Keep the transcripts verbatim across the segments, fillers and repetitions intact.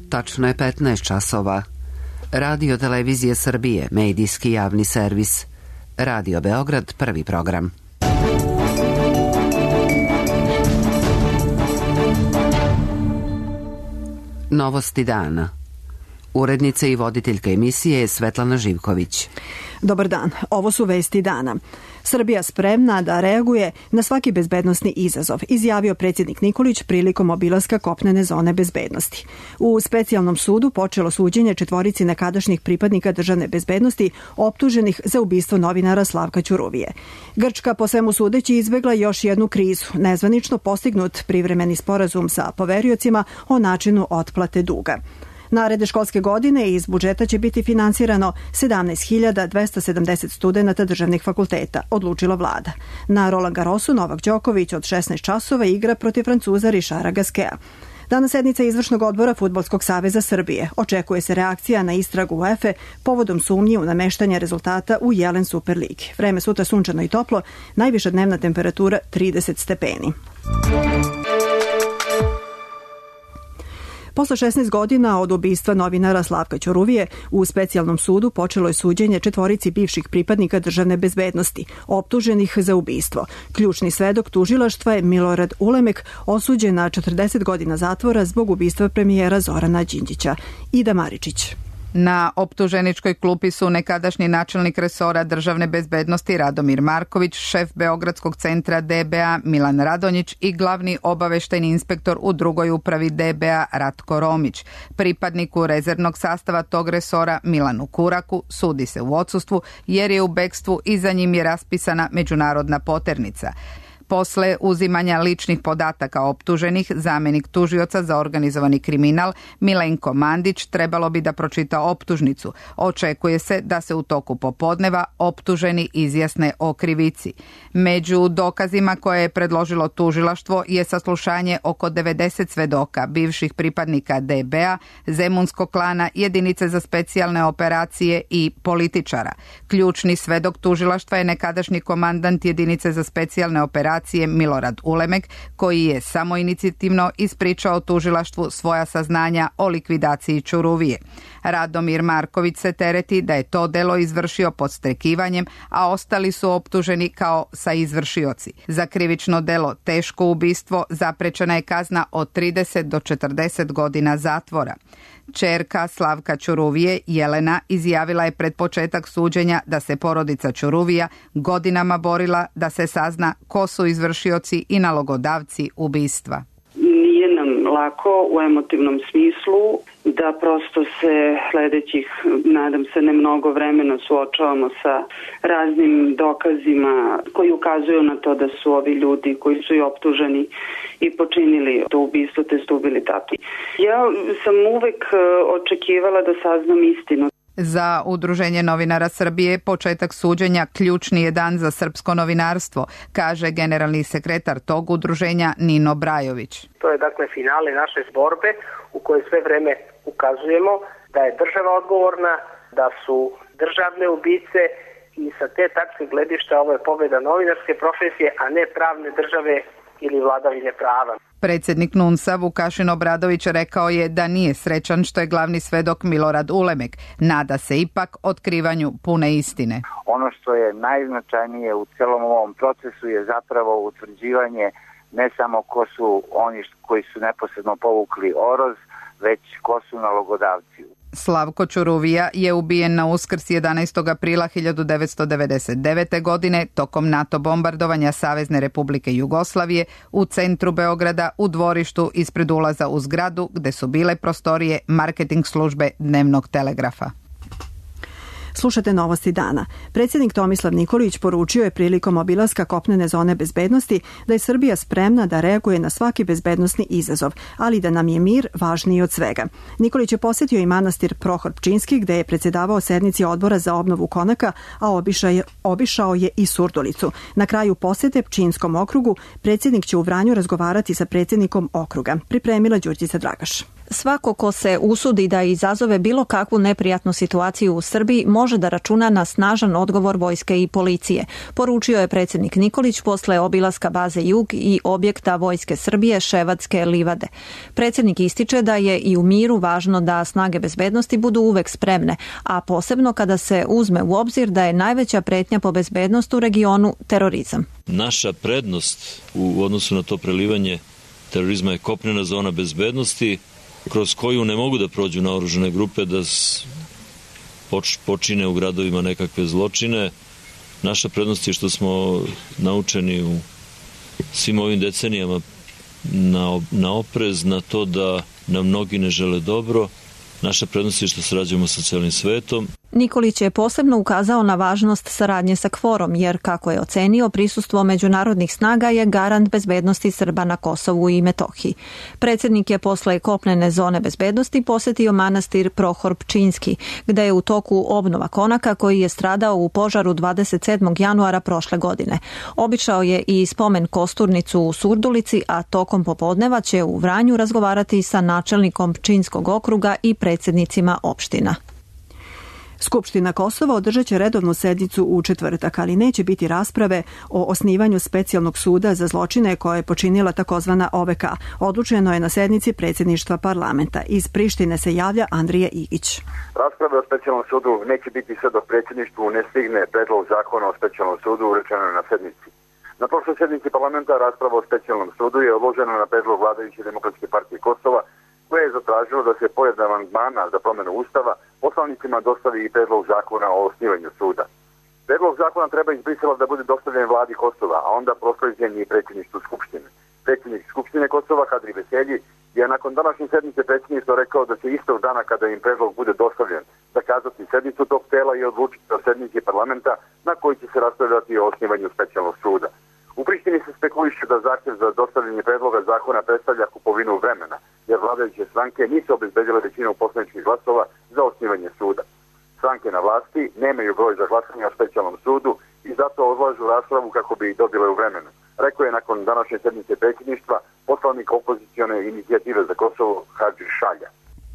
Tačno je petnaest časova. Radio Televizije Srbije, medijski javni servis. Radio Beograd, prvi program. Novosti dana. Urednica i voditeljka emisije je Svetlana Živković. Dobar dan, ovo su vesti dana. Srbija spremna da reaguje na svaki bezbednosni izazov, izjavio predsjednik Nikolić prilikom obilaska kopnene zone bezbednosti. U specijalnom sudu počelo suđenje četvorici nekadašnjih pripadnika državne bezbednosti optuženih za ubistvo novinara Slavka Ćuruvije. Grčka po svemu sudeći izbegla još jednu krizu, nezvanično postignut privremeni sporazum sa poveriocima o načinu otplate duga. Naredne školske godine iz budžeta će biti finansirano sedamnaest hiljada dvesta sedamdeset studenata državnih fakulteta, odlučila vlada. Na Roland Garrosu Novak Đoković od šesnaest časova igra protiv Francuza Richarda Gasqueta. Danas sednica izvršnog odbora Fudbalskog saveza Srbije. Očekuje se reakcija na istragu UEFA povodom sumnji u nameštanje rezultata u Jelen Superligi. Vreme sutra sunčano i toplo, najviša dnevna temperatura trideset stepeni. Posle šesnaest godina od ubistva novinara Slavka Ćuruvije, u specijalnom sudu počelo je suđenje četvorici bivših pripadnika državne bezbednosti, optuženih za ubistvo. Ključni svedok tužilaštva je Milorad Ulemek, osuđen na četrdeset godina zatvora zbog ubistva premijera Zorana Đinđića. Ida Maričić. Na optuženičkoj klupi su nekadašnji načelnik resora državne bezbednosti Radomir Marković, šef Beogradskog centra D B A Milan Radonjić i glavni obaveštajni inspektor u drugoj upravi D B A Ratko Romić. Pripadniku rezervnog sastava tog resora Milanu Kuraku sudi se u odsustvu jer je u bekstvu i za njim je raspisana međunarodna poternica. Posle uzimanja ličnih podataka optuženih, zamenik tužioca za organizovani kriminal Milenko Mandić trebalo bi da pročita optužnicu. Očekuje se da se u toku popodneva optuženi izjasne o krivici. Među dokazima koje je predložilo tužilaštvo je saslušanje oko devedeset svedoka, bivših pripadnika D B A, Zemunskog klana, jedinice za specijalne operacije i političara. Ključni svedok tužilaštva je nekadašnji komandant jedinice za specijalne operacije Milorad Ulemek, koji je samoinicijativno ispričao tužilaštvu svoja saznanja o likvidaciji Ćuruvije. Radomir Marković se tereti da je to delo izvršio podstrekivanjem, a ostali su optuženi kao saizvršioci. Za krivično delo teško ubistvo zaprečena je kazna od trideset do četrdeset godina zatvora. Ćerka Slavka Ćuruvije, Jelena, izjavila je pred početak suđenja da se porodica Ćuruvija godinama borila da se sazna ko su izvršioci i nalogodavci ubistva. Nije nam lako u emotivnom smislu da prosto se sledećih, nadam se ne mnogo vremena, suočavamo sa raznim dokazima koji ukazuju na to da su ovi ljudi koji su i optuženi i počinili to ubistvo te su ubili tatu. Ja sam uvek očekivala da saznam istinu. Za Udruženje novinara Srbije početak suđenja ključni je dan za srpsko novinarstvo, kaže generalni sekretar tog udruženja Nino Brajović. To je dakle finale naše borbe u kojoj sve vreme ukazujemo da je država odgovorna, da su državne ubice i sa te tačke gledišta ovo je pobjeda novinarske profesije, a ne pravne države ili vladavine prava. Predsjednik NUNS-a Vukašin Obradović rekao je da nije srećan što je glavni svedok Milorad Ulemek. Nada se ipak otkrivanju pune istine. Ono što je najznačajnije u celom ovom procesu je zapravo utvrđivanje ne samo ko su oni koji su neposredno povukli oroz, već ko su nalogodavci. Slavko Ćuruvija je ubijen na Uskrs jedanaestog aprila hiljadu devetsto devedeset devete. godine tokom NATO bombardovanja Savezne Republike Jugoslavije u centru Beograda u dvorištu ispred ulaza u zgradu gde su bile prostorije marketing službe Dnevnog telegrafa. Slušate novosti dana. Predsjednik Tomislav Nikolić poručio je prilikom obilaska kopnene zone bezbednosti da je Srbija spremna da reaguje na svaki bezbednosni izazov, ali da nam je mir važniji od svega. Nikolić je posjetio i manastir Prohor Pčinjski, gde je predsjedavao sednici odbora za obnovu Konaka, a obišao je, obišao je i Surdulicu. Na kraju posjete Pčinjskom okrugu predsjednik će u Vranju razgovarati sa predsjednikom okruga. Pripremila Đurđica Dragaš. Svako ko se usudi da izazove bilo kakvu neprijatnu situaciju u Srbiji može da računa na snažan odgovor vojske i policije, poručio je predsjednik Nikolić posle obilaska baze Jug i objekta Vojske Srbije Ševatske livade. Predsjednik ističe da je i u miru važno da snage bezbednosti budu uvek spremne, a posebno kada se uzme u obzir da je najveća pretnja po bezbednost u regionu terorizam. Naša prednost u odnosu na to prelivanje terorizma je kopnena zona bezbednosti, kroz koju ne mogu da prođu naoružane grupe da počine u gradovima nekakve zločine. Naša prednost je što smo naučeni u svim ovim decenijama na, na oprez, na to da nam mnogi ne žele dobro. Naša prednost je što sarađujemo sa celim svetom. Nikolić je posebno ukazao na važnost saradnje sa KFOR-om, jer, kako je ocenio, prisustvo međunarodnih snaga je garant bezbednosti Srba na Kosovu i Metohiji. Predsjednik je posle kopnene zone bezbednosti posetio manastir Prohor Pčinjski, gde je u toku obnova konaka koji je stradao u požaru dvadeset sedmog januara prošle godine. Obišao je i spomen kosturnicu u Surdulici, a tokom popodneva će u Vranju razgovarati sa načelnikom Pčinjskog okruga i predsjednicima opština. Skupština Kosova održat će redovnu sednicu u četvrtak, ali neće biti rasprave o osnivanju specijalnog suda za zločine koje je počinila takozvana O V K. Odlučeno je na sednici predsjedništva parlamenta. Iz Prištine se javlja Andrija Igić. Rasprave o specijalnom sudu neće biti sve dok predsjedništvu ne stigne predlog zakona o specijalnom sudu, urečeno je na sednici. Na prošloj sednici parlamenta rasprava o specijalnom sudu je odložena na predlog vladajuće Demokratske partije Kosova, koje je zatražilo da se pored amandmana za promjenu Ustava poslanicima dostavi i predlog zakona o osnivanju suda. Predlog zakona treba iz Brisela da bude dostavljen vladi Kosova, a onda proslijeđen i predsjedništvu Skupštine. Predsjednik Skupštine Kosova, Kadri Veselji, je nakon današnje sednice predsjedništva rekao da će istog dana kada im predlog bude dostavljen zakazati sednicu tog tela i odlučiti o sednici parlamenta na koji će se raspravljati o osnivanju specijalnog suda. U Prištini se spekuliše da zahtjev za dostavljanje predloga zakona predstavlja kupovinu vremena, jer vladajuće stranke nisu obezbedile većinu poslaničkih glasova za osnivanje suda. Stranke na vlasti nemaju broj za glasanje o specijalnom sudu i zato odlažu raspravu kako bi dobile u vremenu. Rekao je nakon današnje sednice predsjedništva poslanik opozicione inicijative za Kosovo Hadži Šalja.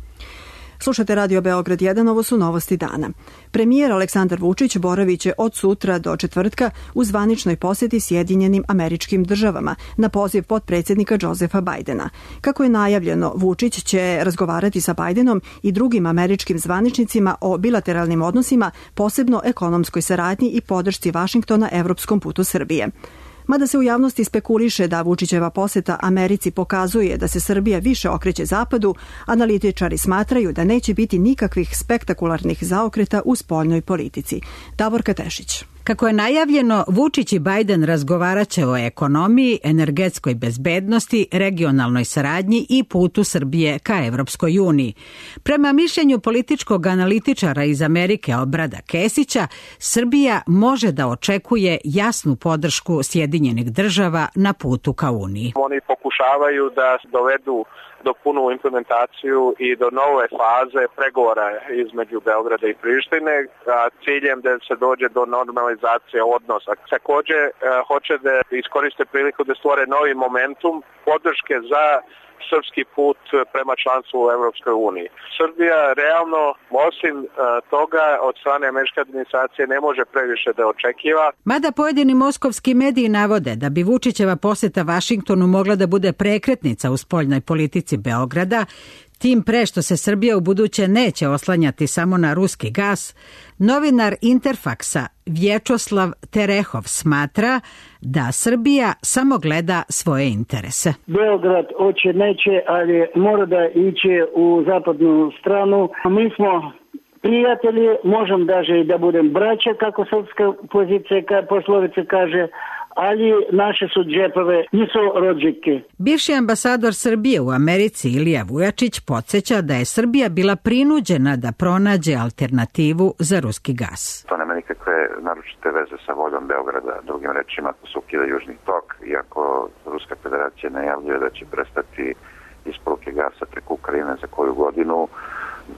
Slušate Radio Beograd jedan, ovo su novosti dana. Premijer Aleksandar Vučić boravit će od sutra do četvrtka u zvaničnoj posjeti Sjedinjenim Američkim Državama na poziv potpredsjednika Josefa Bajdena. Kako je najavljeno, Vučić će razgovarati sa Bajdenom i drugim američkim zvaničnicima o bilateralnim odnosima, posebno ekonomskoj saradnji i podršci Vašingtona evropskom putu Srbije. Mada se u javnosti spekuliše da Vučićeva poseta Americi pokazuje da se Srbija više okreće zapadu, analitičari smatraju da neće biti nikakvih spektakularnih zaokreta u spoljnoj politici. Davorka Tešić. Kako je najavljeno, Vučić i Bajden razgovaraće o ekonomiji, energetskoj bezbednosti, regionalnoj saradnji i putu Srbije ka Evropskoj uniji. Prema mišljenju političkog analitičara iz Amerike Obrada Kesića, Srbija može da očekuje jasnu podršku Sjedinjenih Država na putu ka Uniji. Oni pokušavaju da dovedu do punu implementaciju i do nove faze pregovora između Beograda i Prištine, a ciljem da se dođe do normalizacije odnosa. Također hoće da iskoriste priliku da stvore novi momentum podrške za srpski put prema članstvu u Evropskoj uniji. Srbija realno, osim toga, od strane američke administracije ne može previše da očekiva. Mada pojedini moskovski mediji navode da bi Vučićeva poseta Vašingtonu mogla da bude prekretnica u spoljnoj politici Beograda, tim pre što se Srbija u buduće neće oslanjati samo na ruski gas, novinar Interfaksa Vječoslav Terehov smatra da Srbija samo gleda svoje interese. Beograd hoće neće, ali mora da iće u zapadnu stranu. Mi smo prijatelji, možem daže i da budem braća, kako srpska pozicija, poslovica kaže, ali naše su džepove, nisu rođike. Bivši ambasador Srbije u Americi Ilija Vujačić podsjeća da je Srbija bila prinuđena da pronađe alternativu za ruski gas. To nema nikakve naročite veze sa voljom Beograda, drugim rečima to se ukida Južni tok, iako Ruska federacija najavljuje da će prestati isporuke gasa preko Ukrajine za koju godinu.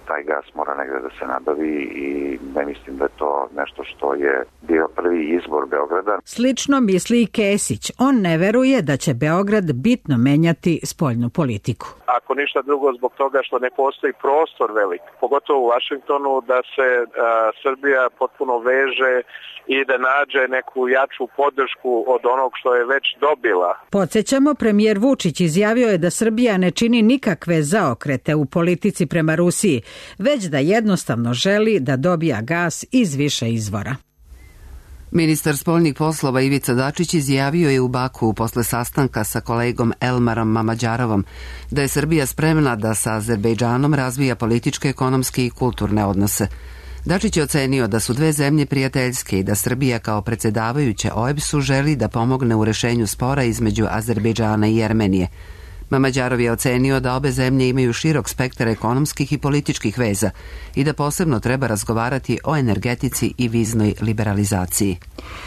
taj gas mora negde da se nabavi i ne mislim da je to nešto što je bio prvi izbor Beograda. Slično misli i Kesić. On ne veruje da će Beograd bitno menjati spoljnu politiku. Ako ništa drugo zbog toga što ne postoji prostor velik, pogotovo u Vašingtonu, da se a, Srbija potpuno veže i da nađe neku jaču podršku od onog što je već dobila. Podsjećamo, premijer Vučić izjavio je da Srbija ne čini nikakve zaokrete u politici prema Rusiji, već da jednostavno želi da dobija gas iz više izvora. Ministar spoljnih poslova Ivica Dačić izjavio je u Baku posle sastanka sa kolegom Elmarom Mamađarovom da je Srbija spremna da sa Azerbejdžanom razvija političke, ekonomske i kulturne odnose. Dačić je ocenio da su dve zemlje prijateljske i da Srbija kao predsjedavajuća O E B S-u želi da pomogne u rešenju spora između Azerbejdžana i Jermenije. Mamađarov je ocenio da obe zemlje imaju širok spektar ekonomskih i političkih veza i da posebno treba razgovarati o energetici i viznoj liberalizaciji.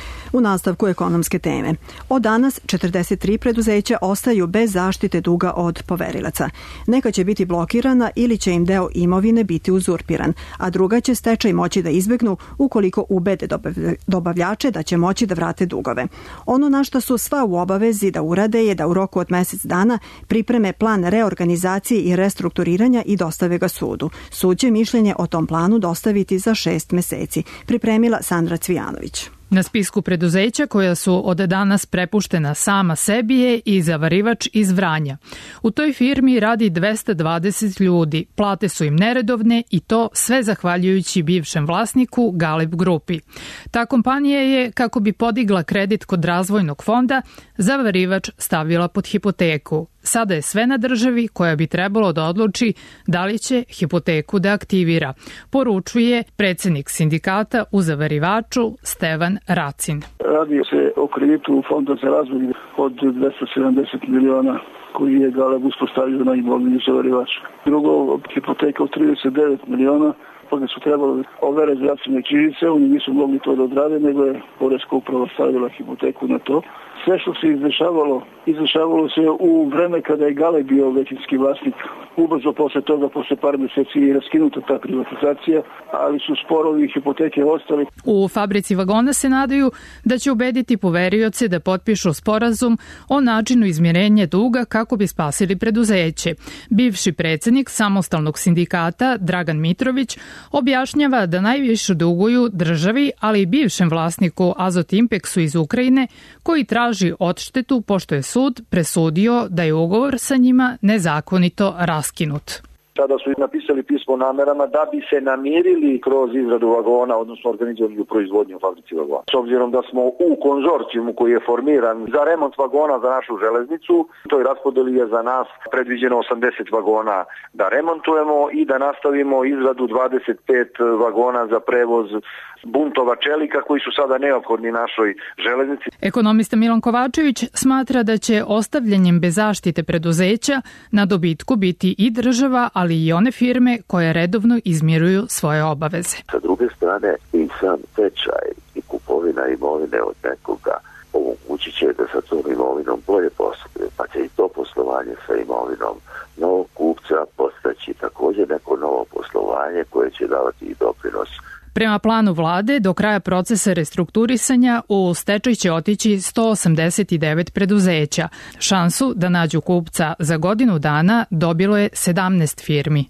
U nastavku ekonomske teme. Od danas četrdeset tri preduzeća ostaju bez zaštite duga od poverilaca. Neka će biti blokirana ili će im deo imovine biti uzurpiran, a druga će stečaj moći da izbegnu ukoliko ubede dobavljače da će moći da vrate dugove. Ono na što su sva u obavezi da urade je da u roku od mesec dana pripreme plan reorganizacije i restrukturiranja i dostave ga sudu. Sud će mišljenje o tom planu dostaviti za šest meseci, pripremila Sandra Cvijanović. Na spisku preduzeća koja su od danas prepuštena sama sebi je i zavarivač iz Vranja. U toj firmi radi dvesta dvadeset ljudi, plate su im neredovne i to sve zahvaljujući bivšem vlasniku Galeb grupi. Ta kompanija je, kako bi podigla kredit kod razvojnog fonda, zavarivač stavila pod hipoteku. Sada je sve na državi koja bi trebalo da odluči da li će hipoteku da aktivira, poručuje predsjednik sindikata u zavarivaču Stevan Racin. Radi se o kreditu Fonda za razvoj od dvesta sedamdeset miliona koji je Galeb uspostavio na imovini zavarivača. Drugo, hipoteka od trideset devet miliona, pa da su trebali overe zdravstvene knjižice, oni nisu mogli to da odrade, nego je poreska uprava stavila hipoteku na to. Sve što se izdešavalo, izdešavalo se u vreme kada je Galeb bio većinski vlasnik. Ubrzo posle toga, posle par meseci je raskinuta ta privatizacija, ali su sporovi i hipoteke ostali. U fabrici vagona se nadaju da će ubediti poverioce da potpišu sporazum o načinu izmirenja duga kako bi spasili preduzeće. Bivši predsjednik samostalnog sindikata Dragan Mitrović objašnjava da najviše duguju državi, ali i bivšem vlasniku Azotimpeksu iz Ukrajine, koji traži odštetu pošto je sud presudio da je ugovor sa njima nezakonito raskinut. Sada su napisali pismo o namerama da bi se namirili kroz izradu vagona, odnosno organizovanju proizvodnju u fabrici vagona. S obzirom da smo u konzorcijumu koji je formiran za remont vagona za našu železnicu, toj raspodeli je za nas predviđeno osamdeset vagona da remontujemo i da nastavimo izradu dvadeset pet vagona za prevoz buntova čelika koji su sada neophodni našoj železnici. Ekonomista Milan Kovačević smatra da će ostavljanjem bez zaštite preduzeća na dobitku biti i država, ali i one firme koje redovno izmiruju svoje obaveze. Sa druge strane i sam tečaj i kupovina imovine od nekoga omogućit će da sa tom imovinom bolje posluje, pa će i to poslovanje sa imovinom novog kupca postaći također neko novo poslovanje koje će davati i doprinos. Prema planu vlade, do kraja procesa restrukturisanja u stečaj će otići sto osamdeset devet preduzeća. Šansu da nađu kupca za godinu dana dobilo je sedamnaest firmi.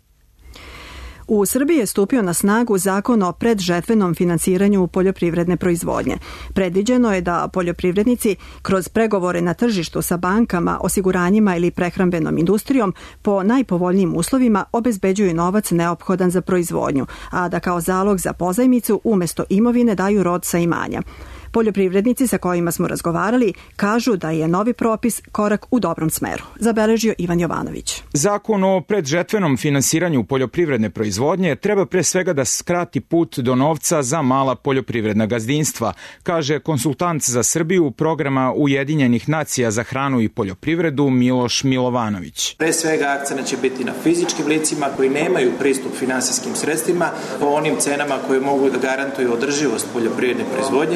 U Srbiji je stupio na snagu zakon o predžetvenom finansiranju poljoprivredne proizvodnje. Predviđeno je da poljoprivrednici kroz pregovore na tržištu sa bankama, osiguranjima ili prehrambenom industrijom po najpovoljnijim uslovima obezbeđuju novac neophodan za proizvodnju, a da kao zalog za pozajmicu umjesto imovine daju rod sa imanja. Poljoprivrednici sa kojima smo razgovarali kažu da je novi propis korak u dobrom smeru, zabeležio Ivan Jovanović. Zakon o predžetvenom finansiranju poljoprivredne proizvodnje treba pre svega da skrati put do novca za mala poljoprivredna gazdinstva, kaže konsultant za Srbiju programa Ujedinjenih nacija za hranu i poljoprivredu Miloš Milovanović. Pre svega akcenat će biti na fizičkim licima koji nemaju pristup finansijskim sredstvima po onim cenama koje mogu da garantuju održivost poljoprivredne proizvodnje. S druge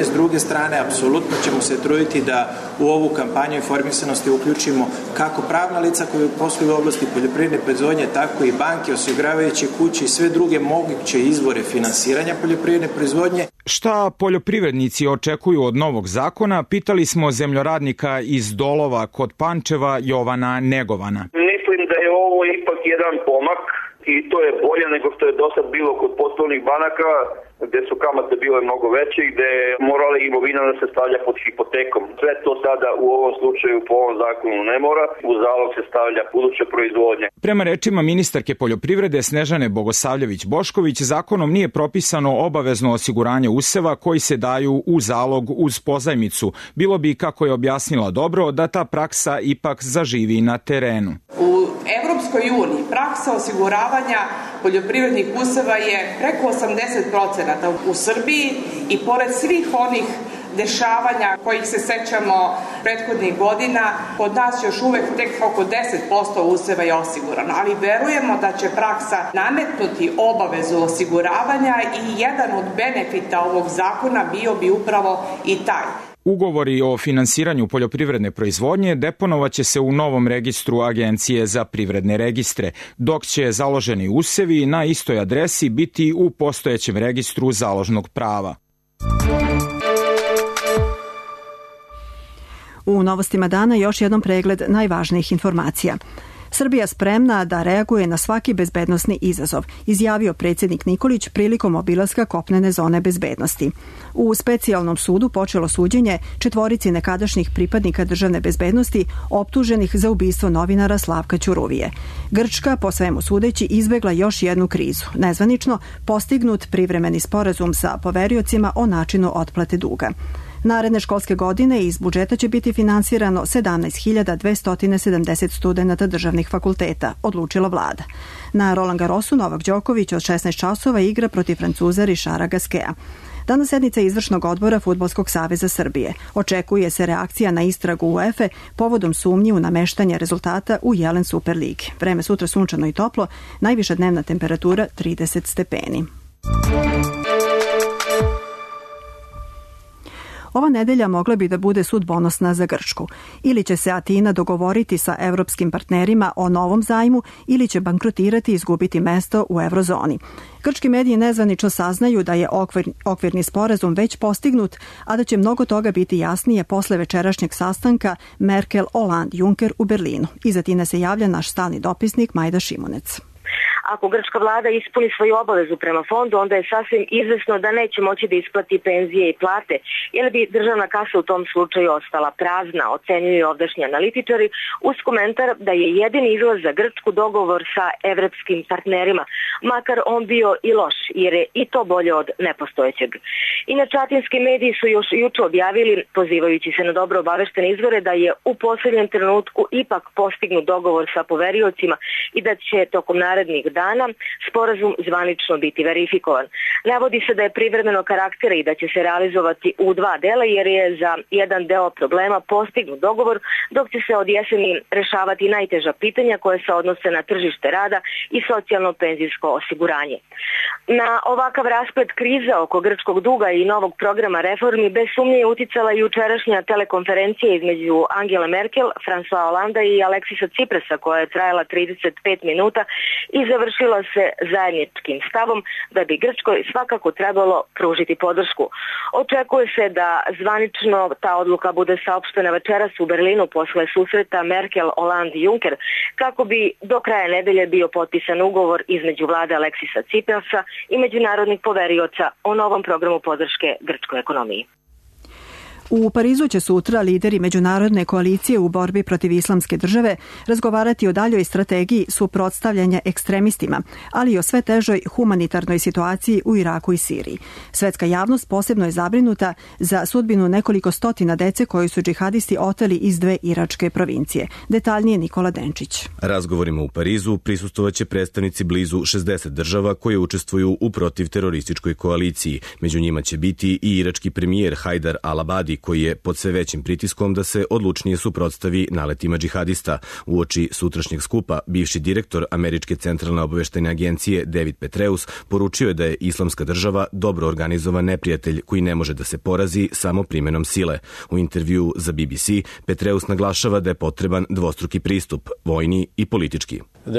strane, apsolutno ćemo se truditi da u ovu kampanju informisanosti uključimo kako pravna lica koji posluju u oblasti poljoprivredne proizvodnje, tako i banke, osiguravajuće kuće i sve druge moguće izvore finansiranja poljoprivredne proizvodnje. Šta poljoprivrednici očekuju od novog zakona, pitali smo zemljoradnika iz Dolova kod Pančeva Jovana Negovana. Mislim da je ovo ipak jedan pomak i to je bolje nego što je do sad bilo kod poslovnih banaka, gde su kamate bile mnogo veće i gde je morala imovina da se stavlja pod hipotekom. Sve to sada u ovom slučaju po ovom zakonu ne mora, u zalog se stavlja buduća proizvodnja. Prema rečima ministarke poljoprivrede Snežane Bogosavljević-Bošković, zakonom nije propisano obavezno osiguranje useva koji se daju u zalog uz pozajmicu. Bilo bi, kako je objasnila dobro, da ta praksa ipak zaživi na terenu. U Evropskoj uniji praksa osiguravanja poljoprivrednih useva je preko osamdeset procenata. U Srbiji i pored svih onih dešavanja kojih se sećamo prethodnih godina, kod nas još uvek tek oko deset posto useva je osigurano, ali verujemo da će praksa nametnuti obavezu osiguravanja i jedan od benefita ovog zakona bio bi upravo i taj. Ugovori o finansiranju poljoprivredne proizvodnje deponovaće se u novom registru Agencije za privredne registre, dok će založeni usevi na istoj adresi biti u postojećem registru založnog prava. U novostima dana još jedan pregled najvažnijih informacija. Srbija spremna da reaguje na svaki bezbednosni izazov, izjavio predsjednik Nikolić prilikom obilaska kopnene zone bezbednosti. U specijalnom sudu počelo suđenje četvorici nekadašnjih pripadnika državne bezbednosti optuženih za ubistvo novinara Slavka Ćuruvije. Grčka, po svemu sudeći, izbegla još jednu krizu. Nezvanično postignut privremeni sporazum sa poveriocima o načinu otplate duga. Naredne školske godine iz budžeta će biti finansirano sedamnaest hiljada dvesta sedamdeset studenata državnih fakulteta, odlučila vlada. Na Roland Garrosu Novak Đoković od šesnaest časova igra protiv Francuza Rišara Gaskea. Danas sednica izvršnog odbora Fudbalskog saveza Srbije. Očekuje se reakcija na istragu UEFA povodom sumnji u nameštanje rezultata u Jelen Super Ligi. Vreme sutra sunčano i toplo, najviša dnevna temperatura trideset stepeni. Ova nedelja mogla bi da bude sudbonosna za Grčku. Ili će se Atina dogovoriti sa evropskim partnerima o novom zajmu ili će bankrotirati i izgubiti mesto u eurozoni. Grčki mediji nezvanično saznaju da je okvir, okvirni sporazum već postignut, a da će mnogo toga biti jasnije posle večerašnjeg sastanka Merkel-Hollande-Juncker u Berlinu. Iz Atine se javlja naš stalni dopisnik Majda Šimunec. Ako grčka vlada ispuni svoju obavezu prema fondu, onda je sasvim izvesno da neće moći da isplati penzije i plate, jer bi državna kasa u tom slučaju ostala prazna, ocenjuju ovdašnji analitičari, uz komentar da je jedini izlaz za Grčku dogovor sa evropskim partnerima, makar on bio i loš, jer je i to bolje od nepostojećeg. Inače, atinski mediji su još juče objavili, pozivajući se na dobro obaveštene izvore, da je u posljednjem trenutku ipak postignut dogovor sa poveriocima i da će tokom narednih dana sporazum zvanično biti verifikovan. Navodi se da je privremeno karaktera i da će se realizovati u dva dela, jer je za jedan deo problema postignut dogovor, dok će se od jeseni rešavati najteža pitanja koje se odnose na tržište rada i socijalno-penzijsko osiguranje. Na ovakav rasplet krize oko grčkog duga i novog programa reformi bez sumnje je uticala i jučerašnja telekonferencija između Angele Merkel, François Hollanda i Aleksisa Ciprasa, koja je trajala trideset pet minuta i završila se zajedničkim stavom da bi Grčkoj svakako trebalo pružiti podršku. Očekuje se da zvanično ta odluka bude saopštena večeras u Berlinu posle susreta Merkel, Hollande i Juncker, kako bi do kraja nedelje bio potpisan ugovor između vlade Aleksisa Ciprasa i međunarodnih poverioca o novom programu podrške grčkoj ekonomiji. U Parizu će sutra lideri međunarodne koalicije u borbi protiv islamske države razgovarati o daljoj strategiji suprotstavljanja ekstremistima, ali i o sve težoj humanitarnoj situaciji u Iraku i Siriji. Svetska javnost posebno je zabrinuta za sudbinu nekoliko stotina dece koju su džihadisti oteli iz dve iračke provincije. Detaljnije Nikola Denčić. Razgovorima u Parizu prisustovaće predstavnici blizu šezdeset država koje učestvuju u protivterorističkoj koaliciji. Među njima će biti i irački premijer Hajdar al-Abadi, Siriji, koji je pod sve većim pritiskom da se odlučnije suprotstavi naletima džihadista. Uoči sutrašnjeg skupa, bivši direktor Američke centralne obaveštajne agencije David Petraeus poručio je da je Islamska država dobro organizovan neprijatelj koji ne može da se porazi samo primenom sile. U intervju za B B C Petraeus naglašava da je potreban dvostruki pristup, vojni i politički.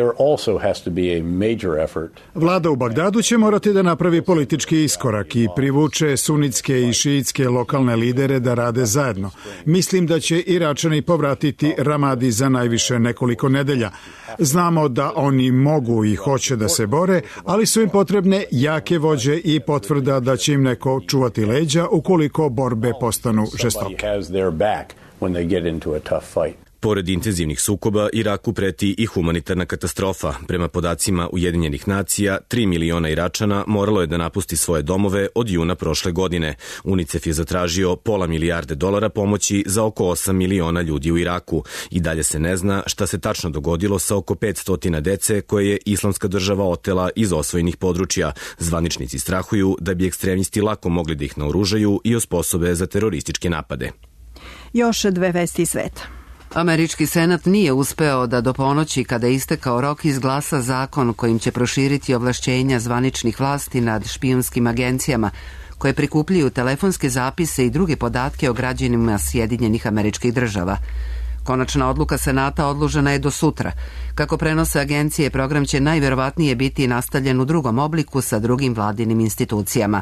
Vlada u Bagdadu će morati da napravi politički iskorak i privuče sunitske i šiitske lokalne lidere da rade zajedno. Mislim da će Iračani povratiti Ramadi za najviše nekoliko nedelja. Znamo da oni mogu i hoće da se bore, ali su im potrebne jake vođe i potvrda da će im neko čuvati leđa ukoliko borbe postanu žestoke. Pored intenzivnih sukoba, Iraku preti i humanitarna katastrofa. Prema podacima Ujedinjenih nacija, tri miliona Iračana moralo je da napusti svoje domove od juna prošle godine. UNICEF je zatražio pola milijarde dolara pomoći za oko osam miliona ljudi u Iraku. I dalje se ne zna šta se tačno dogodilo sa oko petsto dece koje je Islamska država otela iz osvojenih područja. Zvaničnici strahuju da bi ekstremisti lako mogli da ih naoružaju i osposobe za terorističke napade. Još dve vesti iz sveta. Američki senat nije uspeo da do ponoći, kada je istekao rok, izglasa zakon kojim će proširiti ovlašćenja zvaničnih vlasti nad špijunskim agencijama koje prikupljaju telefonske zapise i druge podatke o građanima Sjedinjenih Američkih Država. Konačna odluka senata odložena je do sutra. Kako prenose agencije, program će najverovatnije biti nastavljen u drugom obliku sa drugim vladinim institucijama.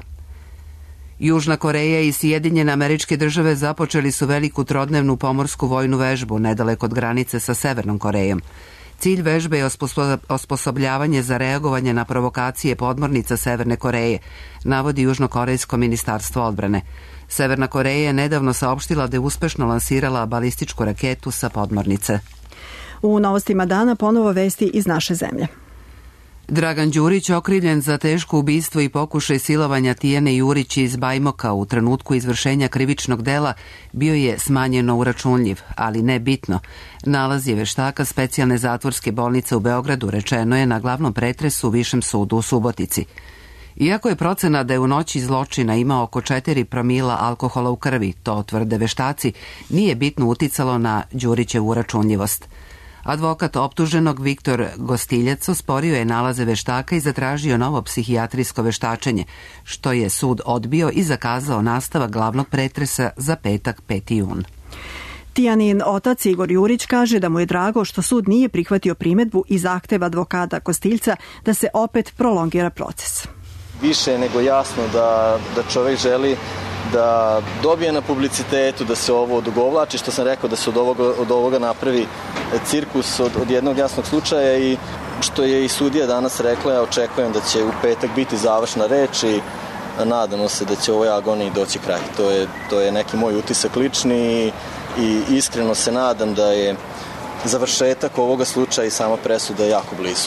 Južna Koreja i Sjedinjene Američke Države započeli su veliku trodnevnu pomorsku vojnu vežbu nedaleko od granice sa Severnom Korejom. Cilj vežbe je osposobljavanje za reagovanje na provokacije podmornica Severne Koreje, navodi Južnokorejsko ministarstvo odbrane. Severna Koreja je nedavno saopštila da je uspešno lansirala balističku raketu sa podmornice. U novostima dana ponovo vesti iz naše zemlje. Dragan Đurić, okrivljen za teško ubistvo i pokušaj silovanja Tijane Jurić iz Bajmoka u trenutku izvršenja krivičnog dela, bio je smanjeno uračunljiv, ali ne bitno. Nalaz je veštaka specijalne zatvorske bolnice u Beogradu, rečeno je na glavnom pretresu u Višem sudu u Subotici. Iako je procena da je u noći zločina imao oko četiri promila alkohola u krvi, to tvrde veštaci, nije bitno uticalo na Đurićevu uračunljivost. Advokat optuženog Viktor Gostiljac osporio je nalaze veštaka i zatražio novo psihijatrijsko veštačenje, što je sud odbio i zakazao nastavak glavnog pretresa za petak peti jun. Tijanin otac Igor Jurić kaže da mu je drago što sud nije prihvatio primedbu i zahtev advokata Gostiljca da se opet prolongira proces. Više je nego jasno da, da čovjek želi da dobije na publicitetu, da se ovo odugovlači, što sam rekao, da se od ovoga, od ovoga napravi cirkus od, od jednog jasnog slučaja, i što je i sudija danas rekla, ja očekujem da će u petak biti završna reč i nadamo se da će ovoj agoniji doći kraj. To je, to je neki moj utisak lični i, i iskreno se nadam da je završetak ovoga slučaja i sama presuda jako blizu.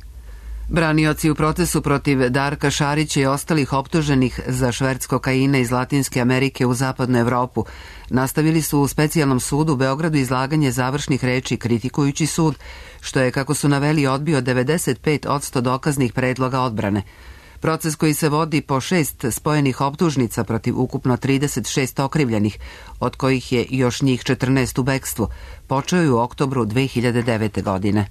Branioci u procesu protiv Darka Šarića i ostalih optuženih za šverc kokaina iz Latinske Amerike u zapadnu Evropu nastavili su u specijalnom sudu u Beogradu izlaganje završnih reči kritikujući sud, što je, kako su naveli, odbio devedeset pet posto dokaznih predloga odbrane. Proces koji se vodi po šest spojenih optužnica protiv ukupno trideset šest okrivljenih, od kojih je još njih četrnaest u bekstvu, počeo je u oktobru dve hiljade devete. godine.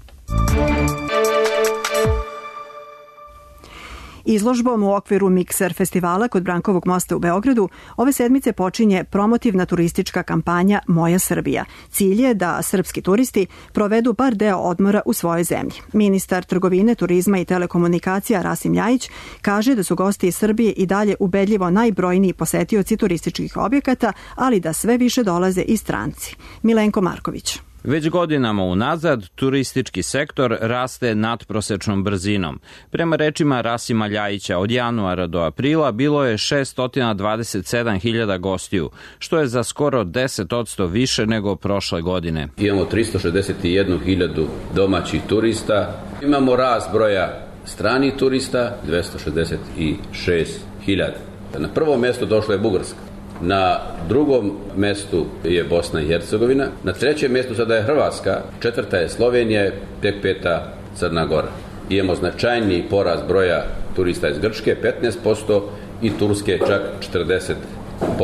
Izložbom u okviru Mikser festivala kod Brankovog mosta u Beogradu ove sedmice počinje promotivna turistička kampanja Moja Srbija. Cilj je da srpski turisti provedu bar deo odmora u svojoj zemlji. Ministar trgovine, turizma i telekomunikacija Rasim Ljajić kaže da su gosti iz Srbije i dalje ubedljivo najbrojniji posetioci turističkih objekata, ali da sve više dolaze i stranci. Milenko Marković. Već godinama unazad turistički sektor raste nadprosečnom brzinom. Prema rečima Rasima Ljajića, od januara do aprila bilo je šessto dvadeset sedam hiljada gostiju, što je za skoro deset posto više nego prošle godine. Imamo tristo šezdeset jednu hiljadu domaćih turista, imamo rast broja stranih turista dvesta šezdeset šest hiljada. Na prvo mjesto došla je Bugarska. Na drugom mestu je Bosna i Hercegovina, na trećem mjestu sada je Hrvatska, četvrta je Slovenija, tek peta Crna Gora. Imamo značajni porast broja turista iz Grčke, petnaest posto, i Turske čak četrdeset posto.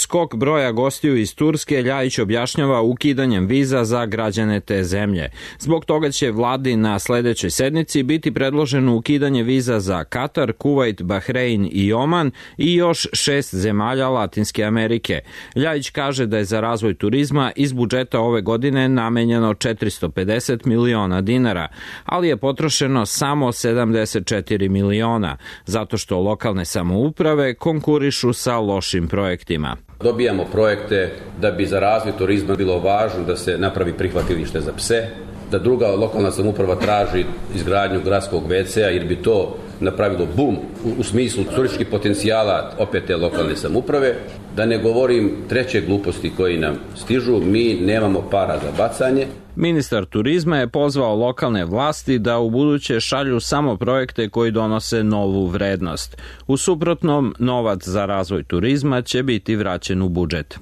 skok broja gostiju iz Turske Ljajić objašnjava ukidanjem viza za građane te zemlje. Zbog toga će vladi na sledećoj sednici biti predloženo ukidanje viza za Katar, Kuvajt, Bahrein i Oman i još šest zemalja Latinske Amerike. Ljajić kaže da je za razvoj turizma iz budžeta ove godine namenjeno četiristo pedeset miliona dinara, ali je potrošeno samo sedamdeset četiri miliona, zato što lokalne samouprave konkurišu sa lošim projektima. Dobijamo projekte da bi za razvoj turizma bilo važno da se napravi prihvatilište za pse, da druga lokalna samouprava traži izgradnju gradskog ve cea jer bi to napravilo bum u, u smislu turističkih potencijala opet te lokalne samouprave. Da ne govorim treće gluposti koji nam stižu, mi nemamo para za bacanje. Ministar turizma je pozvao lokalne vlasti da u buduće šalju samo projekte koji donose novu vrednost. U suprotnom, novac za razvoj turizma će biti vraćen u budžet.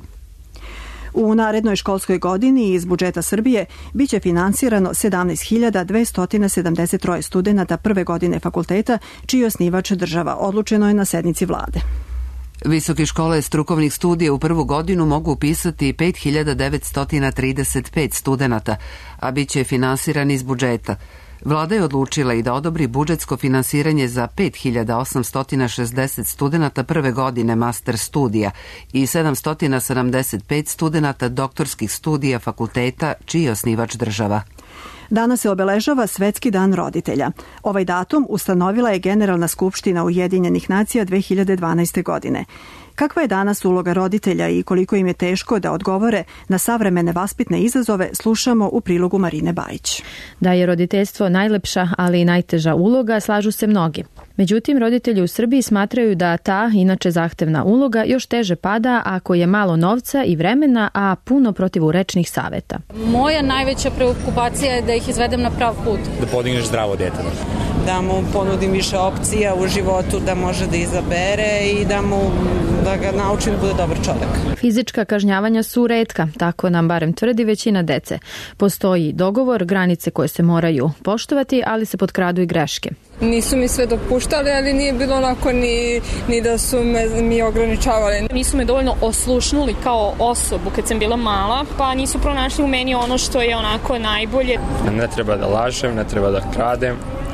U narednoj školskoj godini iz budžeta Srbije biće finansirano sedamnaest hiljada dvesta sedamdeset tri studenta prve godine fakulteta, čiji je osnivač država. Odlučeno je na sednici vlade. Visoke škole strukovnih studija u prvu godinu mogu upisati pet hiljada devetsto trideset pet studenata, a bit će finansirani iz budžeta. Vlada je odlučila i da odobri budžetsko finansiranje za pet hiljada osamsto šezdeset studenata prve godine master studija i sedamsto sedamdeset pet studenata doktorskih studija fakulteta, čiji je osnivač država. Danas se obeležava Svetski dan roditelja. Ovaj datum ustanovila je Generalna skupština Ujedinjenih nacija dve hiljade dvanaeste. godine. Kakva je danas uloga roditelja i koliko im je teško da odgovore na savremene vaspitne izazove, slušamo u prilogu Marine Bajić. Da je roditeljstvo najlepša, ali i najteža uloga, slažu se mnogi. Međutim, roditelji u Srbiji smatraju da ta, inače zahtevna uloga, još teže pada ako je malo novca i vremena, a puno protivurečnih saveta. Moja najveća preokupacija je da ih izvedem na prav put. Da podigneš zdravo dete. Da mu ponudim više opcija u životu, da može da izabere i da mu da ga naučim da bude dobar čovjek. Fizička kažnjavanja su retka, tako nam barem tvrdi većina dece. Postoji dogovor, granice koje se moraju poštovati, ali se potkradu i greške. Nisu mi sve dopuštali, ali nije bilo onako ni, ni da su me mi ograničavali. Nisu me dovoljno oslušnuli kao osobu kad sam bila mala, pa nisu pronašli u meni ono što je onako najbolje. Ne treba da lažem, ne treba da kradem,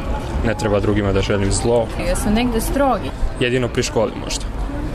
ne treba drugima da želim zlo. Ja sam negde strogi. Jedino pri školi možda.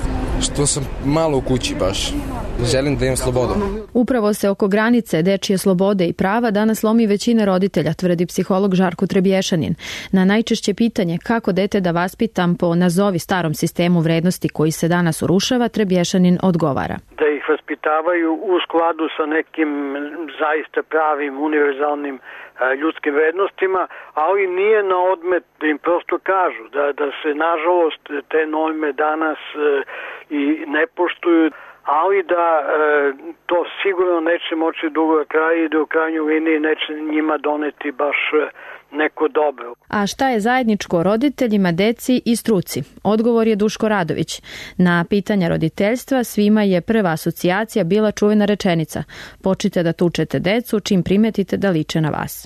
Što sam malo u kući baš. Želim da imam slobodu. Upravo se oko granice dečije slobode i prava danas lomi većina roditelja, tvrdi psiholog Žarko Trebješanin. Na najčešće pitanje kako dete da vaspitam po nazovi starom sistemu vrednosti koji se danas urušava, Trebješanin odgovara. Da ih vaspitavaju u skladu sa nekim zaista pravim, univerzalnim ljudskim vrednostima, ali nije na odmet da im prosto kažu da, da se nažalost te norme danas e, i ne poštuju, ali da e, to sigurno neće moći dugo traje i da u krajnjoj liniji neće njima doneti baš neko dobro. A šta je zajedničko roditeljima, deci i struci? Odgovor je Duško Radović. Na pitanja roditeljstva svima je prva asocijacija bila čuvena rečenica: počite da tučete decu čim primetite da liče na vas.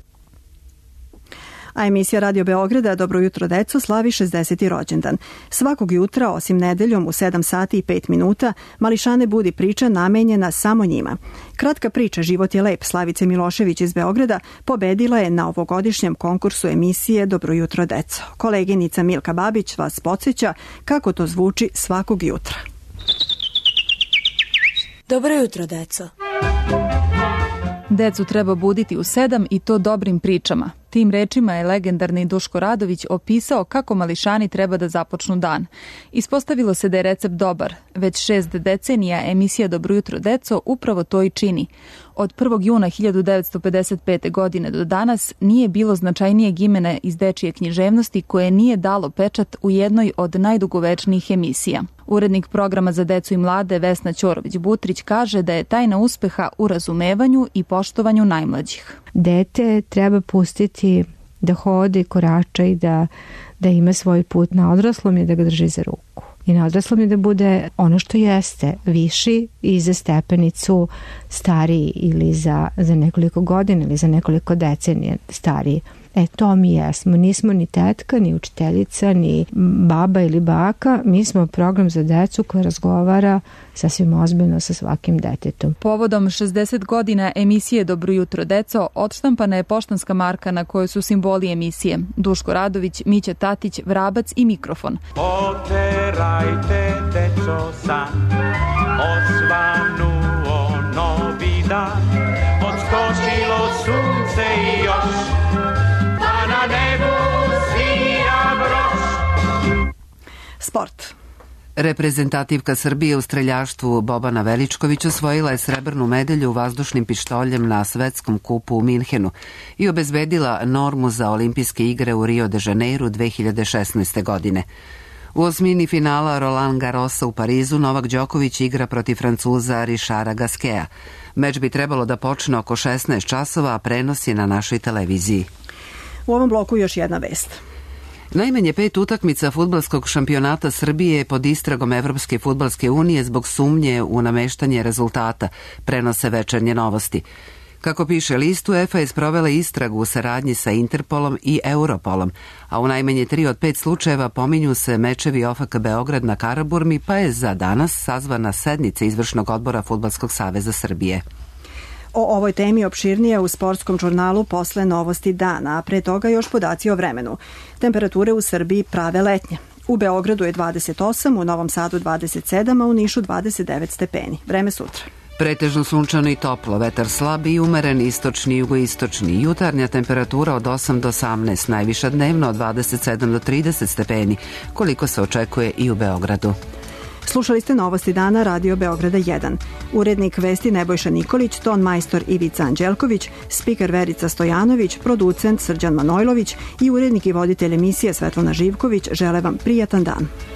A emisija Radio Beograda Dobro jutro deco slavi šezdeseti rođendan. Svakog jutra, osim nedeljom u sedam sati i pet minuta, mališane budi priča namenjena samo njima. Kratka priča Život je lep Slavice Milošević iz Beograda pobedila je na ovogodišnjem konkursu emisije Dobro jutro deco. Koleginica Milka Babić vas podsjeća kako to zvuči svakog jutra. Dobro jutro deco. Decu treba buditi u sedam i to dobrim pričama. Tim rečima je legendarni Duško Radović opisao kako mališani treba da započnu dan. Ispostavilo se da je recept dobar. Već šest decenija emisija Dobro jutro deco upravo to i čini. Od prvog juna hiljadu devetsto pedeset pete. godine do danas nije bilo značajnijeg imena iz dečije književnosti koje nije dalo pečat u jednoj od najdugovečnijih emisija. Urednik programa za decu i mlade Vesna Ćorović-Butrić kaže da je tajna uspeha u razumevanju i poštovanju najmlađih. Dete treba pustiti da hode, korača i da, da ima svoj put. Na odraslom je da ga drži za ruku. I na odraslom je da bude ono što jeste, viši i za stepenicu stariji ili za, za nekoliko godina ili za nekoliko decenija stariji E, to mi jesmo. Nismo ni tetka, ni učiteljica, ni baba ili baka. Mi smo program za decu koja razgovara sasvim ozbiljno sa svakim detetom. Povodom šezdeset godina emisije Dobro jutro deco, odštampana je poštanska marka na kojoj su simboli emisije: Duško Radović, Mića Tatić, Vrabac i mikrofon. Oterajte deco san, osvanuo novi dan, odskočilo sunce i još, pa na nebu svira broš. Sport. Reprezentativka Srbije u streljaštvu Bobana Veličković osvojila je srebrnu medalju vazdušnim pištoljem na svetskom kupu u Minhenu i obezbedila normu za olimpijske igre u Rio de Janeiru dve hiljade šesnaeste. godine. U osmini finala Roland Garrosa u Parizu Novak Đoković igra protiv Francuza Richarda Gasqueta. Meč bi trebalo da počne oko šesnaest časova, a prenos je na našoj televiziji. U ovom bloku još jedna vest. Najmanje pet utakmica fudbalskog šampionata Srbije je pod istragom Evropske fudbalske unije zbog sumnje u nameštanje rezultata, prenose Večernje novosti. Kako piše list, UEFA je sprovela istragu u saradnji sa Interpolom i Europolom, a u najmanje tri od pet slučajeva pominju se mečevi O F K Beograd na Karaburmi, pa je za danas sazvana sednica Izvršnog odbora Fudbalskog saveza Srbije. O ovoj temi opširnije u sportskom žurnalu posle Novosti dana, a pre toga još podaci o vremenu. Temperature u Srbiji prave letnje. U Beogradu je dvadeset osam, u Novom Sadu dvadeset sedam, a u Nišu dvadeset devet stepeni. Vreme sutra. Pretežno sunčano i toplo, vetar slab i umeren, istočni i jugoistočni. Jutarnja temperatura od osam do osamnaest, najviša dnevno od dvadeset sedam do trideset stepeni, koliko se očekuje i u Beogradu. Slušali ste Novosti dana Radio Beograda jedan. Urednik vesti Nebojša Nikolić, ton majstor Ivica Anđelković, spiker Verica Stojanović, producent Srđan Manojlović i urednik i voditelj emisije Svetlana Živković žele vam prijatan dan.